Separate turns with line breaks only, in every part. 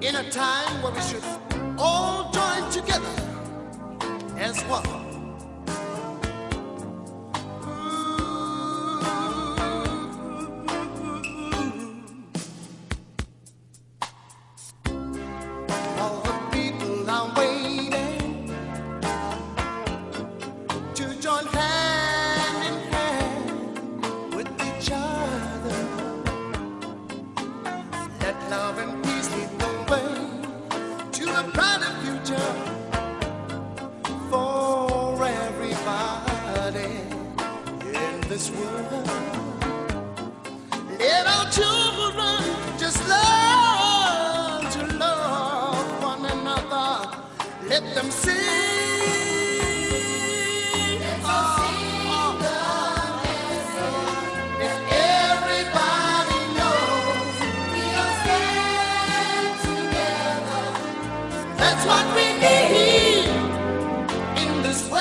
in a time where we should all join together as one. All the people are waiting to join hand in hand with each other. Let love and peace lead the way to a brighter future for everybody in this world. Let our children just learn to love one another. Let them sing. And everybody knows we'll stand together. That's what we need in this world.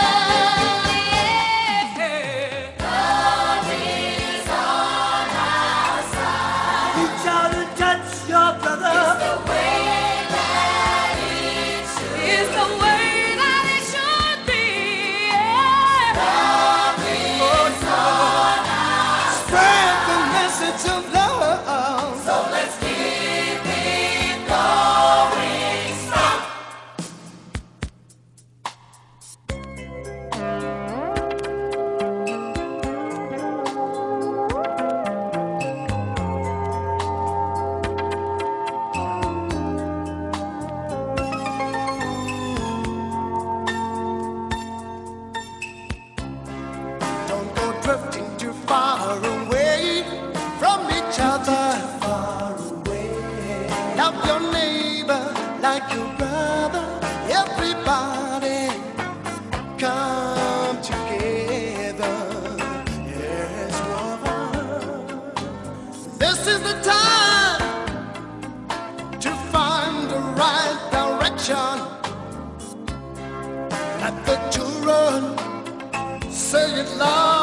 Love is on our side.
Reach out and touch your brother.
It's the way that it should be.
It's the way that it should be.
Love is on our
Spread the message of love.
So let's keep it going strong. Don't go drifting too far away from each other. Love your neighbor like your brother. Everybody come together as one. This is the time to find the right direction. Let the children say it loud.